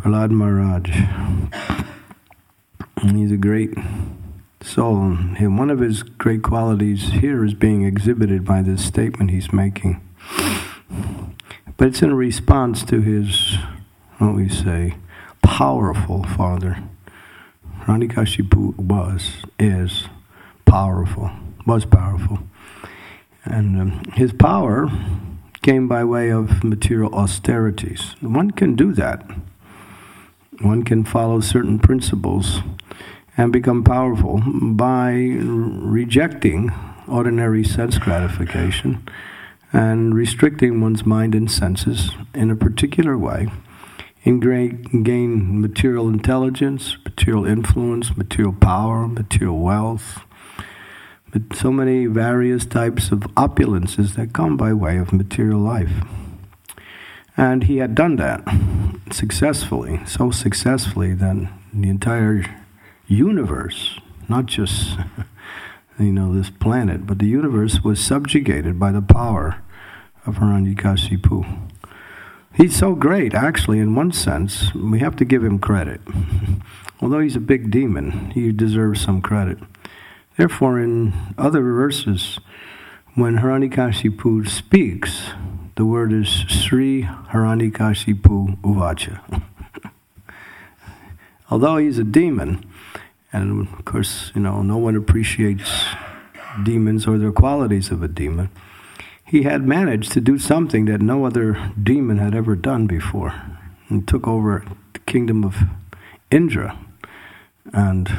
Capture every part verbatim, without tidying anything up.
Prahlad Maharaj. And he's a great soul. And one of his great qualities here is being exhibited by this statement he's making. But it's in response to his, what we say, powerful father. Hiranyakashipu was, is powerful, was powerful. And um, his power came by way of material austerities. One can do that. One can follow certain principles and become powerful by rejecting ordinary sense gratification and restricting one's mind and senses in a particular way, and gain material intelligence, material influence, material power, material wealth, but so many various types of opulences that come by way of material life. And he had done that successfully, so successfully that the entire universe, not just you know this planet, but the universe was subjugated by the power of Hiranyakashipu. He's so great, actually, in one sense, we have to give him credit. Although he's a big demon, he deserves some credit. Therefore, in other verses, when Hiranyakashipu speaks, the word is Sri Hiranyakashipu Uvacha. Although he's a demon, and of course, you know, no one appreciates demons or their qualities of a demon, he had managed to do something that no other demon had ever done before. He took over the kingdom of Indra and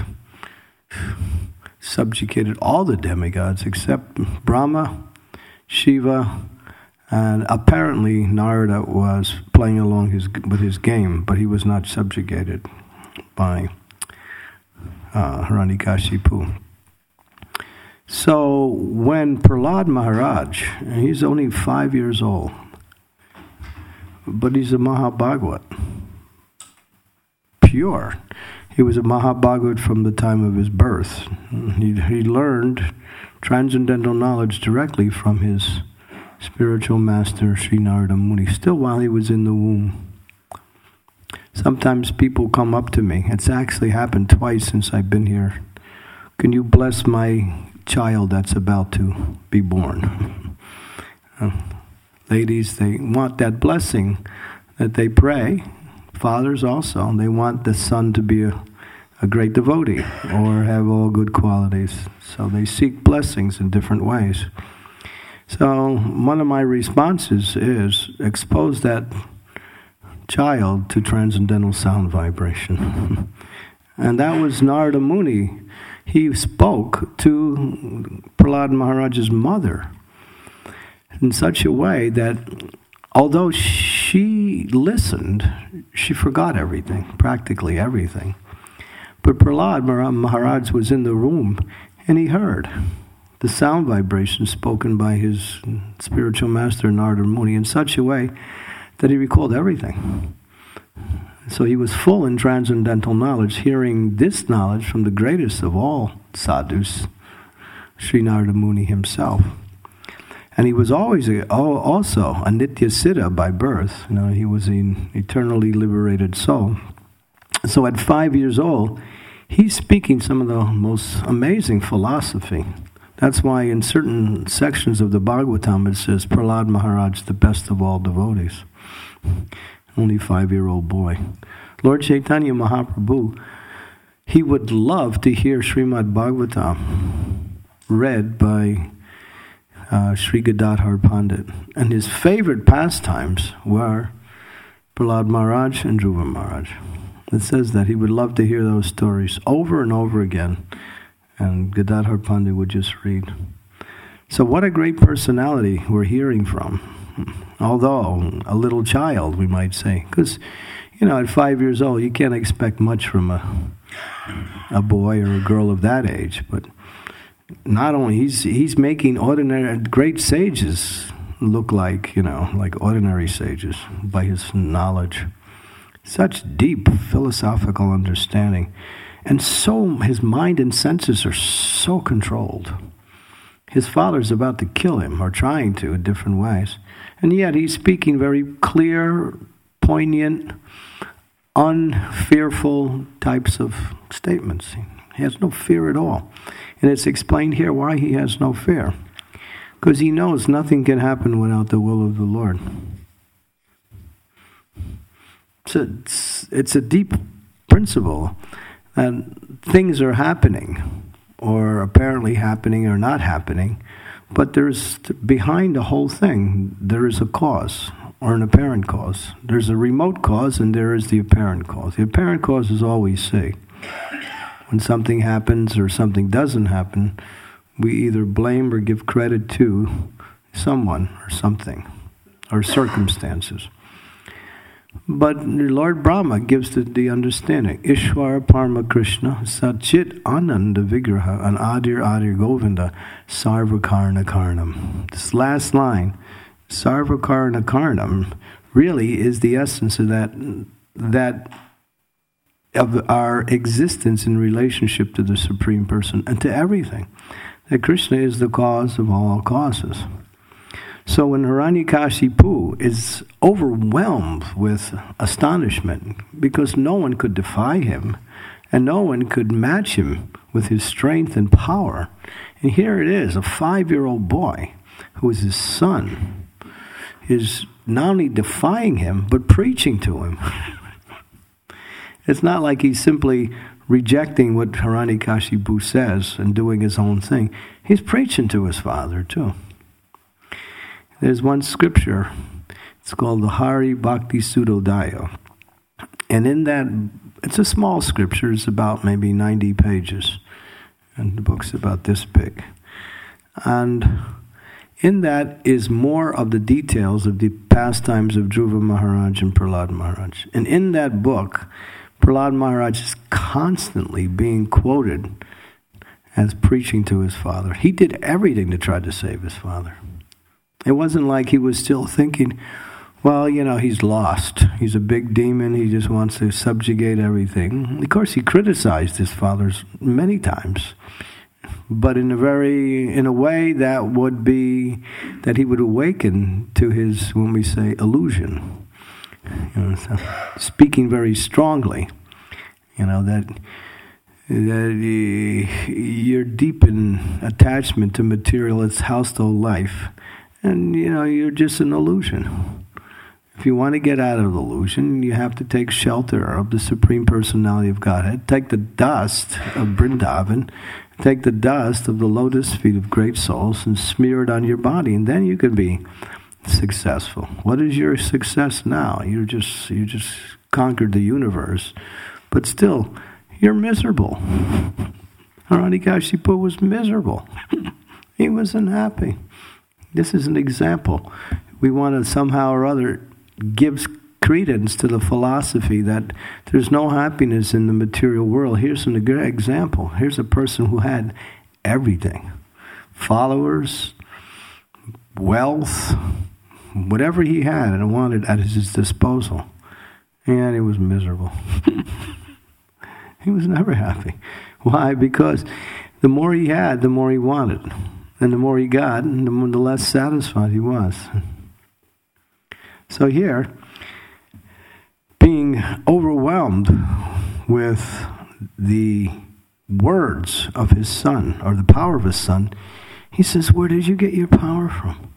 subjugated all the demigods except Brahma, Shiva, and apparently Narada was playing along his, with his game, but he was not subjugated by uh, Hiranyakashipu. So when Prahlad Maharaj, he's only five years old, but he's a Mahabhagavat, pure. He was a Mahabhagavat from the time of his birth. He, he learned transcendental knowledge directly from his spiritual master, Sri Narada Muni, still while he was in the womb. Sometimes people come up to me. It's actually happened twice since I've been here. Can you bless my child that's about to be born? uh, ladies, they want that blessing that they pray. Fathers also, they want the son to be a, a great devotee or have all good qualities. So they seek blessings in different ways. So one of my responses is expose that child to transcendental sound vibration. And that was Narada Muni. He spoke to Prahlad Maharaj's mother in such a way that although she listened, she forgot everything, practically everything. But Prahlad Maharaj was in the room and he heard the sound vibration spoken by his spiritual master Narada Muni in such a way that he recalled everything. So he was full in transcendental knowledge, hearing this knowledge from the greatest of all sadhus, Sri Narada Muni himself. And he was always a, also a Nitya Siddha by birth. You know, he was an eternally liberated soul. So at five years old, he's speaking some of the most amazing philosophy. That's why in certain sections of the Bhagavatam it says, Prahlad Maharaj, the best of all devotees. Only five-year-old boy. Lord Chaitanya Mahaprabhu, he would love to hear Srimad Bhagavatam read by uh, Sri Gadadhar Pandit. And his favorite pastimes were Prahlad Maharaj and Dhruva Maharaj. It says that he would love to hear those stories over and over again. And Gadadhar Pandit would just read. So what a great personality we're hearing from. Although a little child, we might say. Because, you know, at five years old, you can't expect much from a a boy or a girl of that age. But not only, he's he's making ordinary, great sages look like, you know, like ordinary sages by his knowledge. Such deep philosophical understanding. And so his mind and senses are so controlled. His father's about to kill him, or trying to in different ways. And yet he's speaking very clear, poignant, unfearful types of statements. He has no fear at all. And it's explained here why he has no fear. Because he knows nothing can happen without the will of the Lord. So it's, it's a deep principle that things are happening, or apparently happening or not happening, but there's, behind the whole thing, there is a cause, or an apparent cause. There's a remote cause and there is the apparent cause. The apparent cause is all we see. When something happens or something doesn't happen, we either blame or give credit to someone or something, or circumstances. But Lord Brahma gives the, the understanding. Ishvara Parama Krishna Satchit Ananda Vigraha Anadir Adir Govinda Sarvakarna Karnam. This last line, Sarvakarna Karnam, really is the essence of that, that of our existence in relationship to the Supreme Person and to everything. That Krishna is the cause of all causes. So when Hiranyakashipu is overwhelmed with astonishment because no one could defy him and no one could match him with his strength and power, and here it is, a five-year-old boy who is his son, is not only defying him but preaching to him. It's not like he's simply rejecting what Hiranyakashipu says and doing his own thing. He's preaching to his father too. There's one scripture, it's called the Hari Bhakti Sudodaya. And in that, it's a small scripture, it's about maybe ninety pages. And the book's about this big. And in that is more of the details of the pastimes of Dhruva Maharaj and Prahlad Maharaj. And in that book, Prahlad Maharaj is constantly being quoted as preaching to his father. He did everything to try to save his father. It wasn't like he was still thinking, well, you know, he's lost. He's a big demon. He just wants to subjugate everything. Of course, he criticized his father many times, but in a very, in a way that would be, that he would awaken to his, when we say, illusion. You know, so speaking very strongly, you know, that that you're deep in attachment to material, it's household life. And, you know, you're just an illusion. If you want to get out of the illusion, you have to take shelter of the Supreme Personality of Godhead. Take the dust of Vrindavan, take the dust of the lotus feet of great souls and smear it on your body, and then you can be successful. What is your success now? You're just, you just conquered the universe, but still, you're miserable. Hiranyakashipu was miserable. He was unhappy. This is an example. We want to somehow or other give credence to the philosophy that there's no happiness in the material world. Here's an example. Here's a person who had everything. Followers, wealth, whatever he had and wanted at his disposal. And he was miserable. He was never happy. Why? Because the more he had, the more he wanted. And the more he got, the, more, the less satisfied he was. So here, being overwhelmed with the words of his son, or the power of his son, he says, where did you get your power from?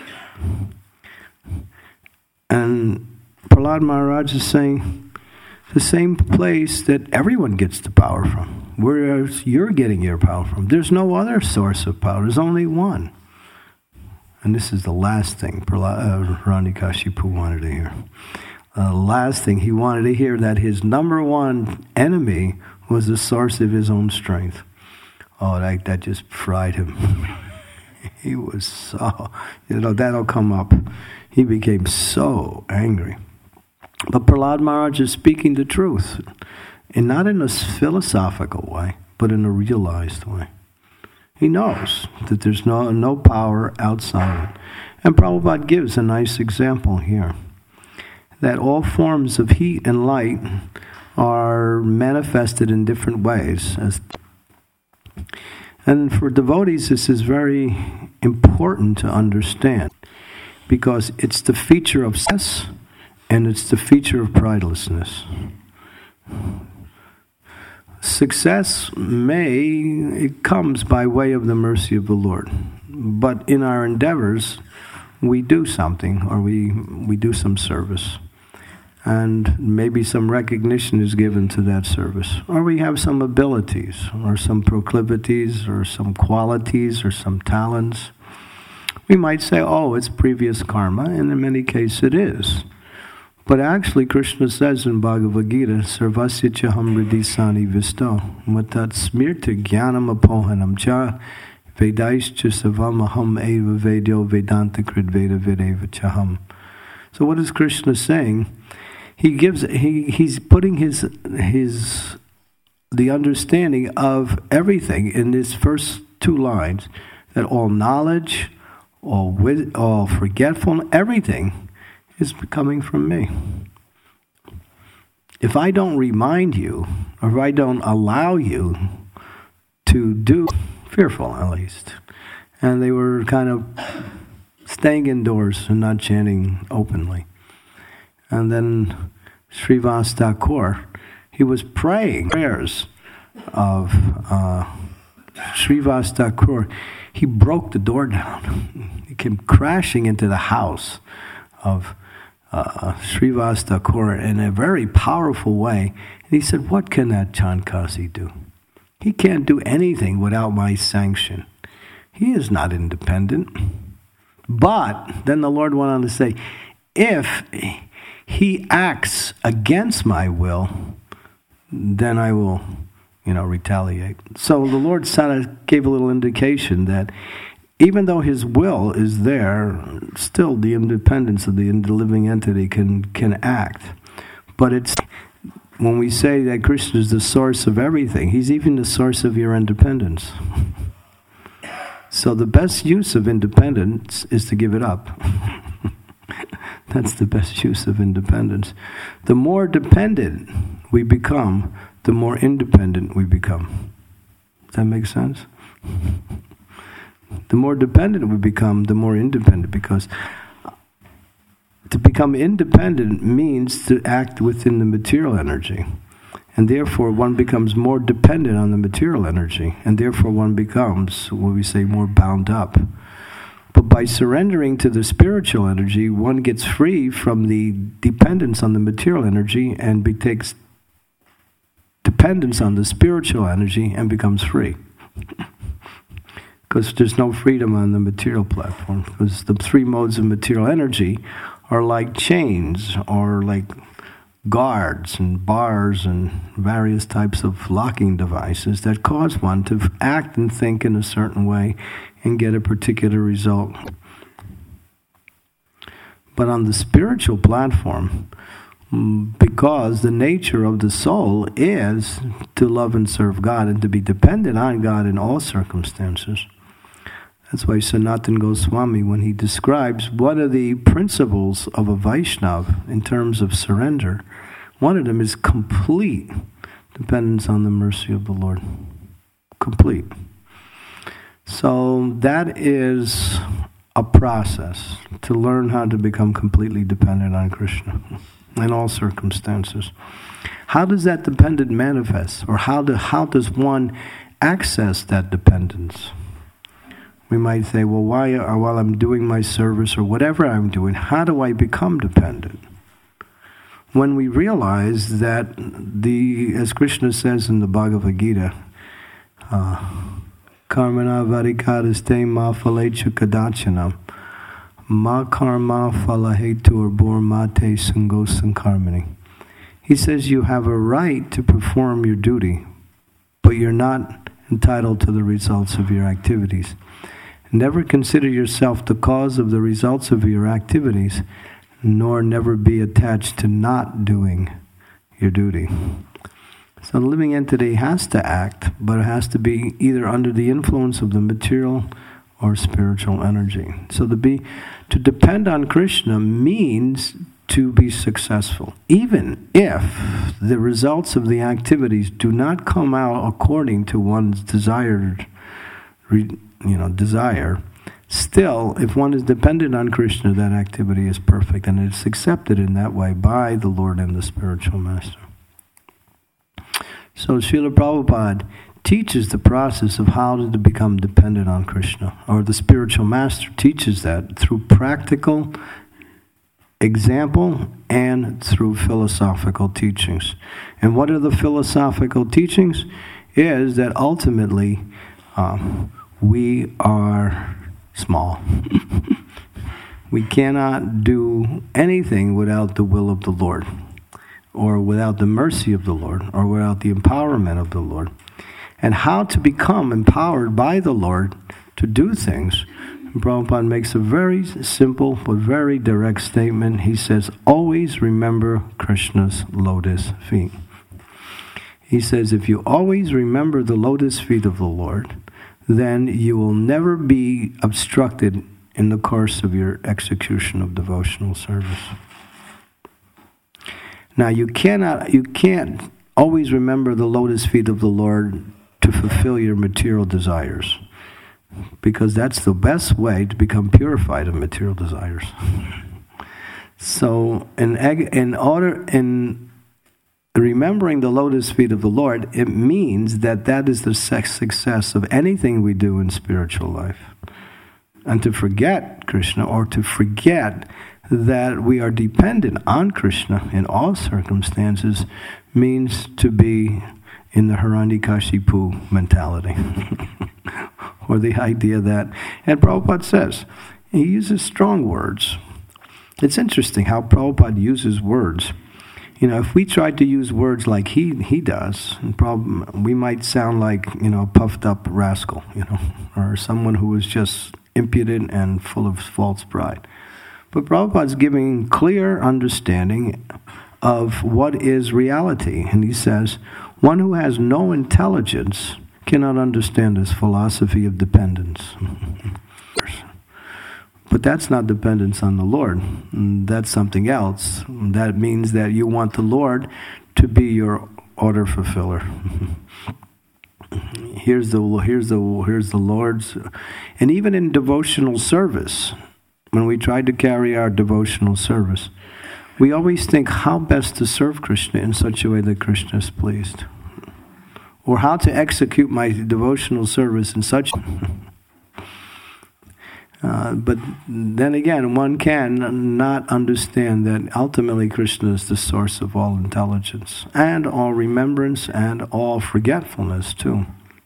And Prahlad Maharaj is saying, the same place that everyone gets the power from. Where you're getting your power from. There's no other source of power. There's only one. And this is the last thing Hiranyakashipu wanted to hear. The uh, last thing he wanted to hear, that his number one enemy was the source of his own strength. Oh, that, that just fried him. He was so, you know, that'll come up. He became so angry. But Prahlad Maharaj is speaking the truth. And not in a philosophical way, but in a realized way. He knows that there's no, no power outside it. And Prabhupada gives a nice example here. That all forms of heat and light are manifested in different ways. As, and for devotees, this is very important to understand. Because it's the feature of success and it's the feature of pridelessness. Success may, it comes by way of the mercy of the Lord. But in our endeavors, we do something, or we, we do some service. And maybe some recognition is given to that service. Or we have some abilities, or some proclivities, or some qualities, or some talents. We might say, oh, it's previous karma, and in many cases it is. But actually, Krishna says in Bhagavad Gita, Sarvasya chaham hridisani visto, matat smirta jnanam apohanam cha, vedaischa savamaham eva vedyo vedanta krid veda videva chaham. So what is Krishna saying? He gives, he, he's putting his, his, the understanding of everything in these first two lines, that all knowledge, all, wit, all forgetfulness, everything is coming from me. If I don't remind you, or if I don't allow you to do, fearful at least, and they were kind of staying indoors and not chanting openly. And then Srivas Thakur, he was praying prayers of uh, Srivas Thakur. He broke the door down. He came crashing into the house of uh, Srivas Thakur in a very powerful way. And he said, what can that Chankasi do? He can't do anything without my sanction. He is not independent. But then the Lord went on to say, if he acts against my will, then I will, you know, retaliate. So the Lord sort of gave a little indication that even though his will is there, still the independence of the living entity can, can act. But it's when we say that Krishna is the source of everything, he's even the source of your independence. So the best use of independence is to give it up. That's the best use of independence. The more dependent we become, the more independent we become. Does that make sense? The more dependent we become, the more independent, because to become independent means to act within the material energy. And therefore one becomes more dependent on the material energy. And therefore one becomes, what we say, more bound up. But by surrendering to the spiritual energy, one gets free from the dependence on the material energy and be, takes dependence on the spiritual energy and becomes free. Because there's no freedom on the material platform. Because the three modes of material energy are like chains, or like guards and bars and various types of locking devices that cause one to act and think in a certain way and get a particular result. But on the spiritual platform, because the nature of the soul is to love and serve God and to be dependent on God in all circumstances. That's why Sanatana Goswami, when he describes what are the principles of a Vaishnava in terms of surrender, one of them is complete dependence on the mercy of the Lord. Complete. So that is a process to learn how to become completely dependent on Krishna in all circumstances. How does that dependence manifest? Or how, do, how does one access that dependence? We might say, well, why, or while I'm doing my service or whatever I'm doing, how do I become dependent? When we realize that, the, as Krishna says in the Bhagavad Gita, Karmana varikadaste ma phalechu kadachanam ma karma phalahetu arbor mate sangosan karmani. He says you have a right to perform your duty, but you're not entitled to the results of your activities. Never consider yourself the cause of the results of your activities, nor never be attached to not doing your duty. So the living entity has to act, but it has to be either under the influence of the material or spiritual energy. So to be, to depend on Krishna means to be successful, even if the results of the activities do not come out according to one's desired, you know, desire. Still, if one is dependent on Krishna, that activity is perfect, and it's accepted in that way by the Lord and the spiritual master. So Srila Prabhupada teaches the process of how to become dependent on Krishna, or the spiritual master teaches that through practical example and through philosophical teachings. And what are the philosophical teachings? Is that ultimately um, we are small. We cannot do anything without the will of the Lord, or without the mercy of the Lord, or without the empowerment of the Lord. And how to become empowered by the Lord to do things. And Prabhupada makes a very simple but very direct statement. He says, always remember Krishna's lotus feet. He says, if you always remember the lotus feet of the Lord, then you will never be obstructed in the course of your execution of devotional service. Now, you cannot, you can't always remember the lotus feet of the Lord to fulfill your material desires, because that's the best way to become purified of material desires. So, in in order in remembering the lotus feet of the Lord, it means that that is the success of anything we do in spiritual life. And to forget Krishna, or to forget that we are dependent on Krishna in all circumstances, means to be in the Hiranyakashipu mentality. Or the idea that, and Prabhupada says, he uses strong words. It's interesting how Prabhupada uses words. You know, if we tried to use words like he he does, prob- we might sound like, you know, a puffed up rascal, you know, or someone who is just impudent and full of false pride. But Prabhupada's giving clear understanding of what is reality. And he says, one who has no intelligence cannot understand this philosophy of dependence. But that's not dependence on the Lord. That's something else. That means that you want the Lord to be your order fulfiller. Here's the here's the here's the Lord's, and even in devotional service, when we try to carry our devotional service, we always think how best to serve Krishna in such a way that Krishna is pleased, or how to execute my devotional service in such. Uh, but then again, one can not understand that ultimately Krishna is the source of all intelligence and all remembrance and all forgetfulness too.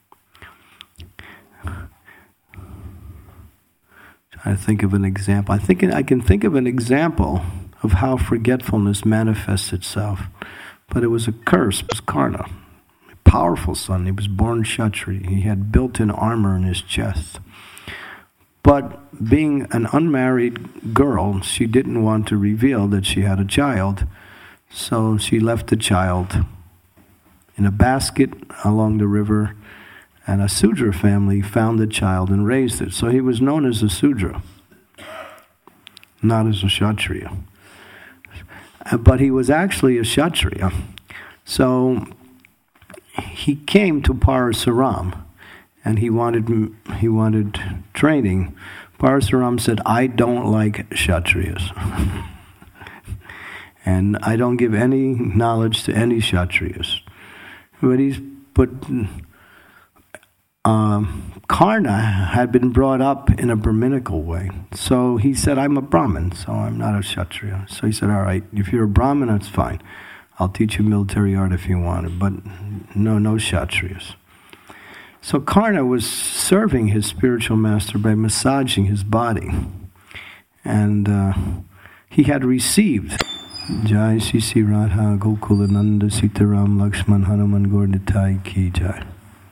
I think of an example. I think I can think of an example of how forgetfulness manifests itself. But it was a curse. It was Karna, a powerful son. He was born Kshatriya. He had built-in armor in his chest. But being an unmarried girl, she didn't want to reveal that she had a child. So she left the child in a basket along the river, and a Sudra family found the child and raised it. So he was known as a Sudra, not as a Kshatriya. But he was actually a Kshatriya. So he came to Parasaram, and he wanted he wanted training. Parasaram said, I don't like Kshatriyas. And I don't give any knowledge to any Kshatriyas. But he's but um, Karna had been brought up in a Brahminical way. So he said, I'm a Brahmin, so I'm not a Kshatriya. So he said, all right, if you're a Brahmin, that's fine. I'll teach you military art if you want it, but no, no Kshatriyas. So Karna was serving his spiritual master by massaging his body. And uh, he had received Jai Shri Shri Radha Gokulananda Sitaram Lakshman Hanuman Gaur Ki Jai.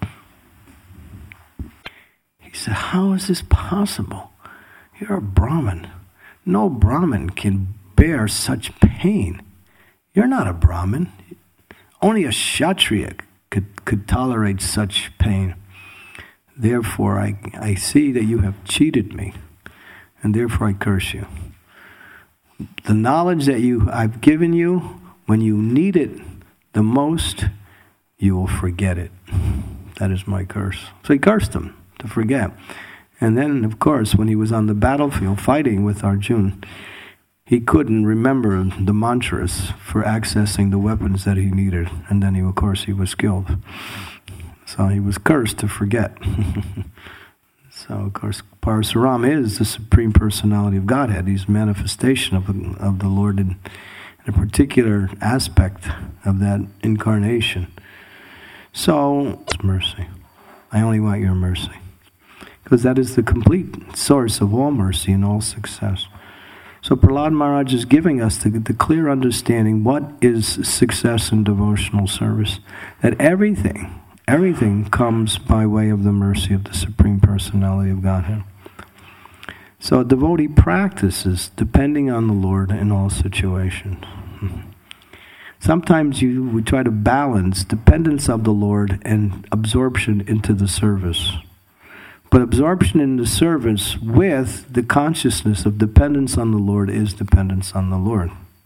He said, how is this possible? You're a Brahmin. No Brahmin can bear such pain. You're not a Brahmin. Only a Kshatriya could, could tolerate such pain. Therefore, I, I see that you have cheated me, and therefore I curse you. The knowledge that you I've given you, when you need it the most, you will forget it. That is my curse. So he cursed him to forget. And then, of course, when he was on the battlefield fighting with Arjuna, he couldn't remember the mantras for accessing the weapons that he needed. And then, he, of course, he was killed. So he was cursed to forget. So, of course, Parasuram is the Supreme Personality of Godhead. He's a manifestation of, of the Lord in, in a particular aspect of that incarnation. So, it's mercy. I only want your mercy. Because that is the complete source of all mercy and all success. So Prahlad Maharaj is giving us the, the clear understanding what is success in devotional service. That everything, everything comes by way of the mercy of the Supreme Personality of Godhead. So a devotee practices depending on the Lord in all situations. Sometimes you we try to balance dependence of the Lord and absorption into the service. But absorption in the service with the consciousness of dependence on the Lord is dependence on the Lord.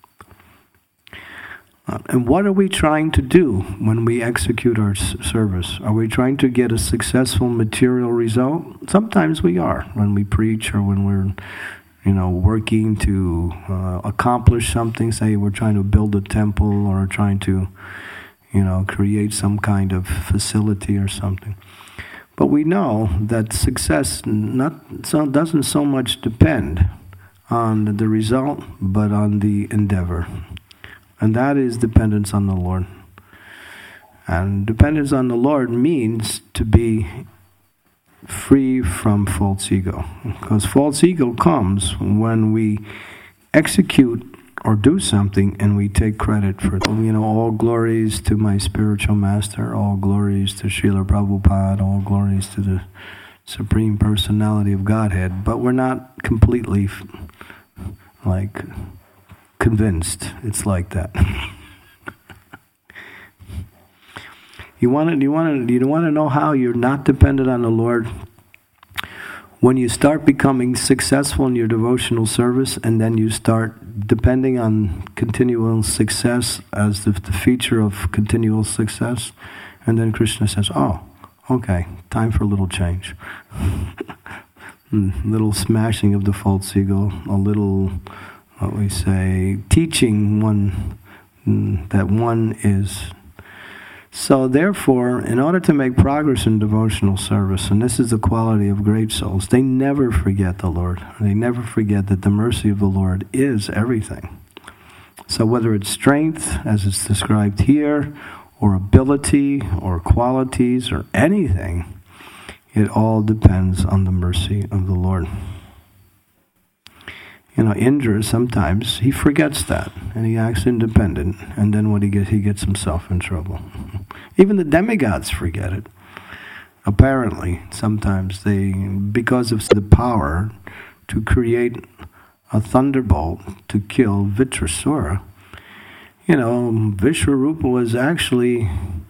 Uh, and what are we trying to do when we execute our s- service? Are we trying to get a successful material result? Sometimes we are, when we preach or when we're, you know, working to uh, accomplish something. Say we're trying to build a temple or trying to, you know, create some kind of facility or something. But we know that success not so, doesn't so much depend on the result, but on the endeavor. And that is dependence on the Lord. And dependence on the Lord means to be free from false ego. Because false ego comes when we execute or do something and we take credit for it. You know, all glories to my spiritual master, all glories to Srila Prabhupada, all glories to the Supreme Personality of Godhead. But we're not completely, like, convinced it's like that. you want to, you want to, you want to know how you're not dependent on the Lord? When you start becoming successful in your devotional service, and then you start depending on continual success as the, the feature of continual success, and then Krishna says, oh, okay, time for a little change. Little smashing of the false ego, a little, what we say, teaching one that one is. So therefore, in order to make progress in devotional service, and this is the quality of great souls, they never forget the Lord. They never forget that the mercy of the Lord is everything. So whether it's strength, as it's described here, or ability, or qualities, or anything, it all depends on the mercy of the Lord. You know, Indra, sometimes he forgets that, and he acts independent, and then what he gets, he gets himself in trouble. Even the demigods forget it. Apparently, sometimes they, because of the power to create a thunderbolt to kill Vitrasura, you know, Vishwarupa was actually,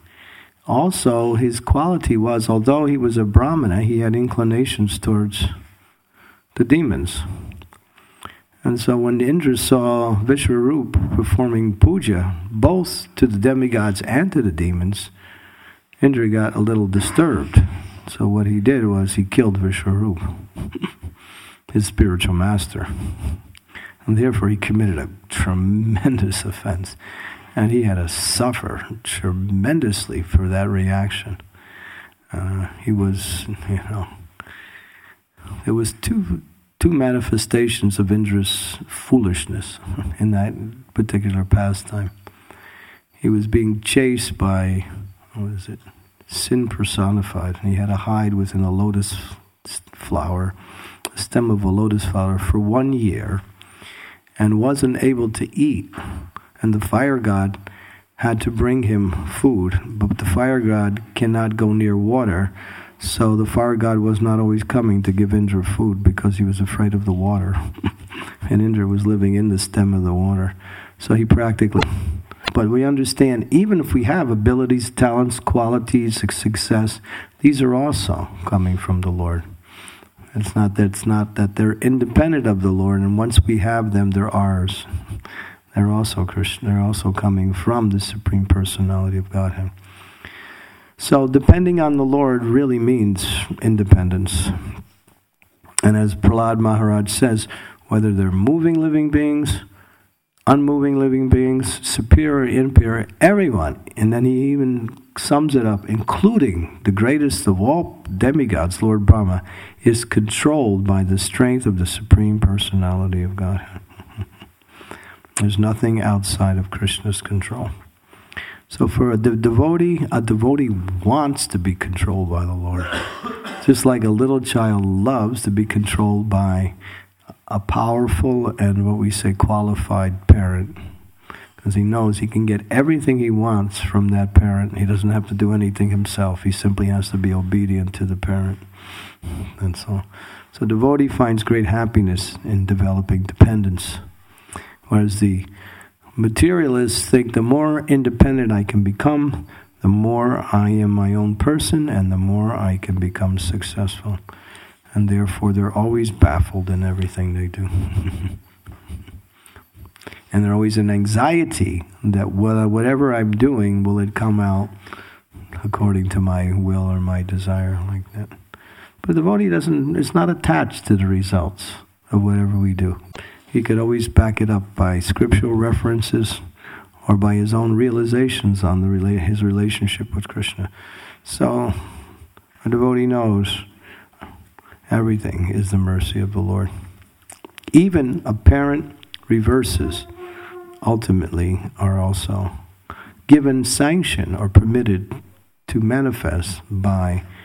also his quality was, although he was a Brahmana, he had inclinations towards the demons. And so when Indra saw Vishwarupa performing puja, both to the demigods and to the demons, Indra got a little disturbed. So what he did was he killed Vishwarupa, his spiritual master. And therefore he committed a tremendous offense. And he had to suffer tremendously for that reaction. Uh, he was, you know, there was two... Two manifestations of Indra's foolishness in that particular pastime. He was being chased by, what is it, sin personified, and he had to hide within a lotus flower, a stem of a lotus flower for one year, and wasn't able to eat. And the fire god had to bring him food, but the fire god cannot go near water. So the fire god was not always coming to give Indra food because he was afraid of the water. And Indra was living in the stem of the water. So he practically... But we understand, even if we have abilities, talents, qualities, success, these are also coming from the Lord. It's not that, it's not that they're independent of the Lord, and once we have them, they're ours. They're also Krishna, they're also coming from the Supreme Personality of Godhead. So depending on the Lord really means independence. And as Prahlad Maharaj says, whether they're moving living beings, unmoving living beings, superior, inferior, everyone. And then he even sums it up, including the greatest of all demigods, Lord Brahma, is controlled by the strength of the Supreme Personality of Godhead. There's nothing outside of Krishna's control. So for a de- devotee, a devotee wants to be controlled by the Lord. Just like a little child loves to be controlled by a powerful and what we say qualified parent. Because he knows he can get everything he wants from that parent. He doesn't have to do anything himself. He simply has to be obedient to the parent. And so, so devotee finds great happiness in developing dependence. Whereas the materialists think the more independent I can become, the more I am my own person and the more I can become successful. And therefore they're always baffled in everything they do. And they're always in anxiety that whatever I'm doing, will it come out according to my will or my desire, like that. But the devotee doesn't, it's not attached to the results of whatever we do. He could always back it up by scriptural references or by his own realizations on the rela- his relationship with Krishna. So a devotee knows everything is the mercy of the Lord. Even apparent reverses ultimately are also given sanction or permitted to manifest by